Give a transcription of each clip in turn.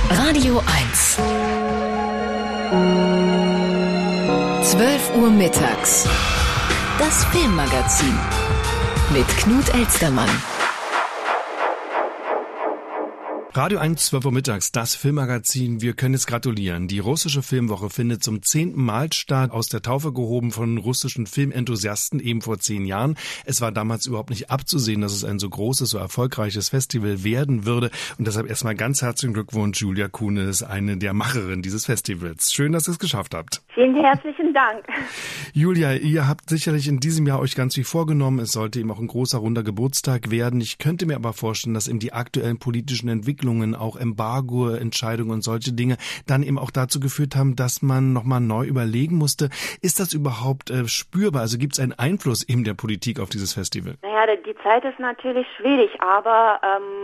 Radio 1. 12 Uhr mittags. Das Filmmagazin mit Knut Elstermann. Radio 1, 12 Uhr mittags, das Filmmagazin. Wir können es gratulieren. Die russische Filmwoche findet zum 10. Mal statt, aus der Taufe gehoben von russischen Filmenthusiasten eben vor 10 Jahren. Es war damals überhaupt nicht abzusehen, dass es ein so großes, so erfolgreiches Festival werden würde. Und deshalb erstmal ganz herzlichen Glückwunsch, Julia Kunis, eine der Macherinnen dieses Festivals. Schön, dass ihr es geschafft habt. Vielen herzlichen Dank. Julia, ihr habt sicherlich in diesem Jahr euch ganz viel vorgenommen. Es sollte eben auch ein großer, runder Geburtstag werden. Ich könnte mir aber vorstellen, dass eben die aktuellen politischen Entwicklungen, auch Embargo-Entscheidungen und solche Dinge dann eben auch dazu geführt haben, dass man nochmal neu überlegen musste, ist das überhaupt spürbar? Also gibt es einen Einfluss eben der Politik auf dieses Festival? Naja, die Zeit ist natürlich schwierig, aber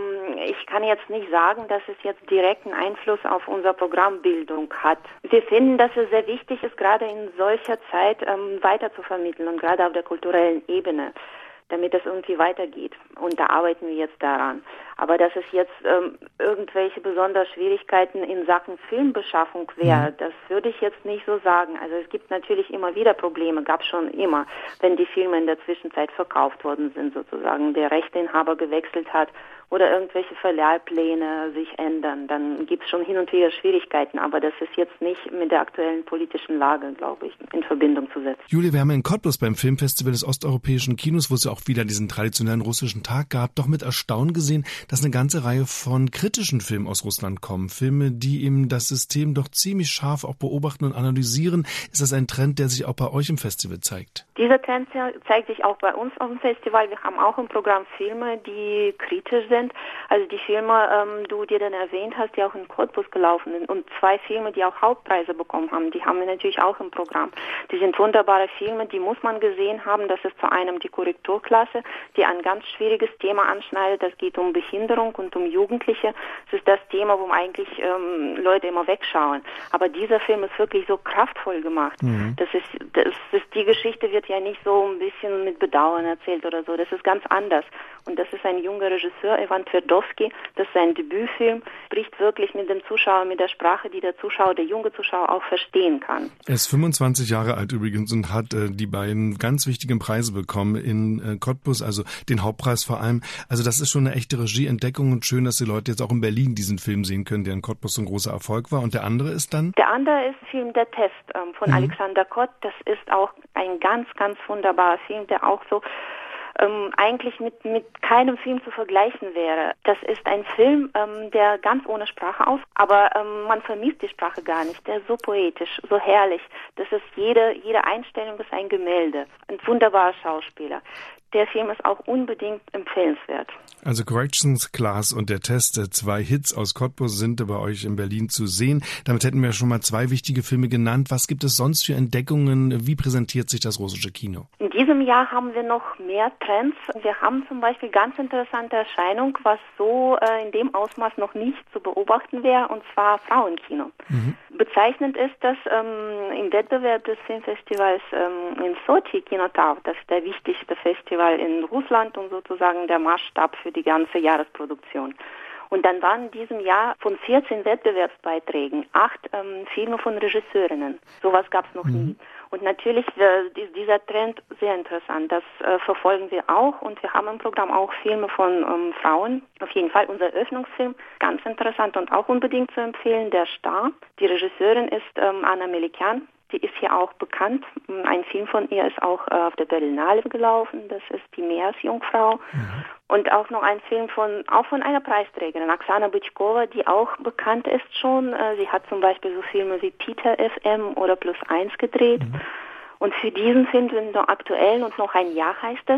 ich kann jetzt nicht sagen, dass es jetzt direkten Einfluss auf unsere Programmbildung hat. Wir finden, dass es sehr wichtig ist, gerade in solcher Zeit weiter zu vermitteln und gerade auf der kulturellen Ebene, damit es irgendwie weitergeht. Und da arbeiten wir jetzt daran. Aber dass es jetzt irgendwelche besonderen Schwierigkeiten in Sachen Filmbeschaffung wäre, das würde ich jetzt nicht so sagen. Also es gibt natürlich immer wieder Probleme, gab es schon immer, wenn die Filme in der Zwischenzeit verkauft worden sind, sozusagen der Rechteinhaber gewechselt hat oder irgendwelche Verleihpläne sich ändern, dann gibt es schon hin und wieder Schwierigkeiten, aber das ist jetzt nicht mit der aktuellen politischen Lage, glaube ich, in Verbindung zu setzen. Julia, wir haben in Cottbus beim Filmfestival des osteuropäischen Kinos, wo es ja auch wieder diesen traditionellen russischen Tag gab, doch mit Erstaunen gesehen, dass eine ganze Reihe von kritischen Filmen aus Russland kommen. Filme, die eben das System doch ziemlich scharf auch beobachten und analysieren. Ist das ein Trend, der sich auch bei euch im Festival zeigt? Dieser Trend zeigt sich auch bei uns auf dem Festival. Wir haben auch im Programm Filme, die kritisch sind. Also die Filme, die dann erwähnt hast, die auch in Cottbus gelaufen sind und 2 Filme, die auch Hauptpreise bekommen haben, die haben wir natürlich auch im Programm. Die sind wunderbare Filme, die muss man gesehen haben. Das ist zu einem die Korrekturklasse, die ein ganz schwieriges Thema anschneidet. Das geht um Behinderung und um Jugendliche. Das ist das Thema, wo eigentlich Leute immer wegschauen. Aber dieser Film ist wirklich so kraftvoll gemacht. Das ist die Geschichte wird ja nicht so ein bisschen mit Bedauern erzählt oder so. Das ist ganz anders. Und das ist ein junger Regisseur, Ivan Tverdovsky. Das ist sein Debütfilm. Spricht wirklich mit dem Zuschauer, mit der Sprache, die der junge Zuschauer auch verstehen kann. Er ist 25 Jahre alt übrigens und hat die beiden ganz wichtigen Preise bekommen in Cottbus, also den Hauptpreis vor allem. Also das ist schon eine echte Regieentdeckung und schön, dass die Leute jetzt auch in Berlin diesen Film sehen können, der in Cottbus so ein großer Erfolg war. Und der andere ist dann? Der andere ist Film Der Test von Alexander Kott. Das ist auch ein ganz, ganz wunderbarer Film, der auch so eigentlich mit keinem Film zu vergleichen wäre. Das ist ein Film, der ganz ohne Sprache aber man vermisst die Sprache gar nicht. Der ist so poetisch, so herrlich. Das ist jede Einstellung ist ein Gemälde. Ein wunderbarer Schauspieler. Der Film ist auch unbedingt empfehlenswert. Also Corrections Class und Der Test, 2 Hits aus Cottbus sind bei euch in Berlin zu sehen. Damit hätten wir schon mal 2 wichtige Filme genannt. Was gibt es sonst für Entdeckungen? Wie präsentiert sich das russische Kino? In diesem Jahr haben wir noch mehr Trends. Wir haben zum Beispiel ganz interessante Erscheinung, was so in dem Ausmaß noch nicht zu beobachten wäre, und zwar Frauenkino. Bezeichnend ist, dass im Wettbewerb des Filmfestivals in Sochi, Kinotav, das ist der wichtigste Festival in Russland und sozusagen der Maßstab für die ganze Jahresproduktion. Und dann waren in diesem Jahr von 14 Wettbewerbsbeiträgen 8 Filme von Regisseurinnen. Sowas gab es noch nie. Und natürlich ist dieser Trend sehr interessant. Das verfolgen wir auch. Und wir haben im Programm auch Filme von Frauen. Auf jeden Fall unser Eröffnungsfilm, ganz interessant und auch unbedingt zu empfehlen, Der Star. Die Regisseurin ist Anna Melikian. Die ist hier auch bekannt. Ein Film von ihr ist auch auf der Berlinale gelaufen. Das ist Die Meeresjungfrau. Und auch noch ein Film von einer Preisträgerin, Oksana Bычkova, die auch bekannt ist schon. Sie hat zum Beispiel so Filme wie Peter FM oder Plus 1 gedreht. Und für diesen Film sind noch aktuell und noch ein Jahr heißt es.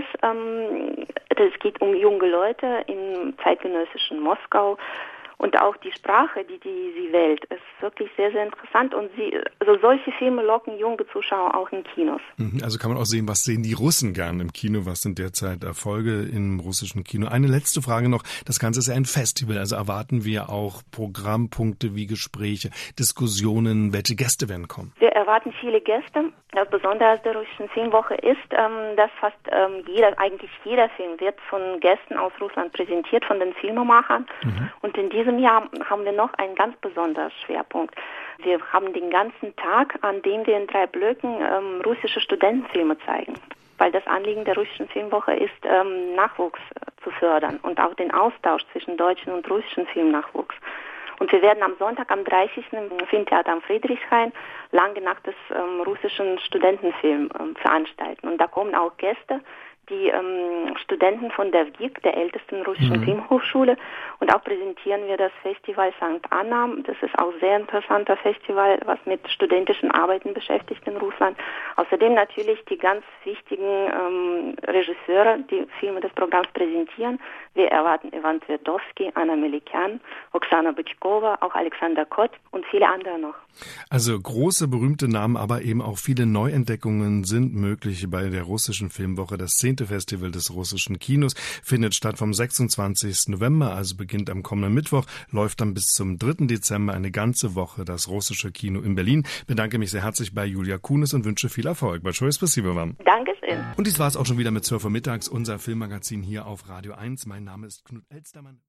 Es geht um junge Leute im zeitgenössischen Moskau. Und auch die Sprache, die sie wählt, ist wirklich sehr, sehr interessant. Und solche Filme locken junge Zuschauer auch in Kinos. Also kann man auch sehen, was sehen die Russen gern im Kino? Was sind derzeit Erfolge im russischen Kino? Eine letzte Frage noch. Das Ganze ist ja ein Festival. Also erwarten wir auch Programmpunkte wie Gespräche, Diskussionen. Welche Gäste werden kommen? Wir erwarten viele Gäste. Das Besondere der russischen Filmwoche ist, dass fast jeder Film wird von Gästen aus Russland präsentiert, von den Filmemachern. Und in diesem diesem Jahr haben wir noch einen ganz besonderen Schwerpunkt. Wir haben den ganzen Tag, an dem wir in 3 Blöcken russische Studentenfilme zeigen. Weil das Anliegen der russischen Filmwoche ist, Nachwuchs zu fördern und auch den Austausch zwischen deutschen und russischen Filmnachwuchs. Und wir werden am Sonntag, am 30. im Filmtheater am Friedrichshain lange Nacht des russischen Studentenfilm veranstalten. Und da kommen auch Gäste, die Studenten von der WGIK, der ältesten russischen Filmhochschule, und auch präsentieren wir das Festival St. Anna. Das ist auch ein sehr interessanter Festival, was mit studentischen Arbeiten beschäftigt in Russland. Außerdem natürlich die ganz wichtigen Regisseure, die Filme des Programms präsentieren. Wir erwarten Ivan Tverdowski, Anna Melikian, Oksana Bычkova, auch Alexander Kott und viele andere noch. Also große, berühmte Namen, aber eben auch viele Neuentdeckungen sind möglich bei der russischen Filmwoche. Das 10. Festival des russischen Kinos findet statt vom 26. November, also beginnt am kommenden Mittwoch, läuft dann bis zum 3. Dezember eine ganze Woche das russische Kino in Berlin. Ich bedanke mich sehr herzlich bei Julia Kunis und wünsche viel Erfolg. Большое спасибо вам. Dankeschön. Und dies war es auch schon wieder mit 12 Uhr mittags, unser Filmmagazin hier auf Radio 1. Mein Name ist Knut Elstermann.